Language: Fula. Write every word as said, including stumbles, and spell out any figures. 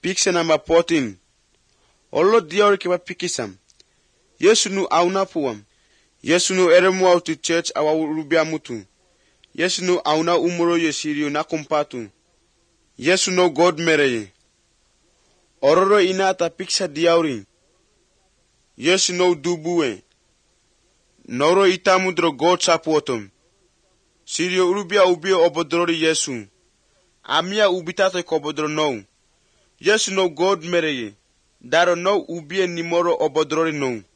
Picture number fourteen. Olo diori kipa pikisam. Yesu nu auna puam. Yesu nu eremu au to church awa rubia mutu. Yesu nu auna umuro yesirio na kumpatu. Yesu no God mereye. Ororo inata picture diauri. Yesu no dubuwe. Noro itamudro God sapuotom. Sirio urubia ubio obodrori Yesu. Amia ubitato kobodro no. Yesu no God mereye. Daro no ubie nimoro obodrori no.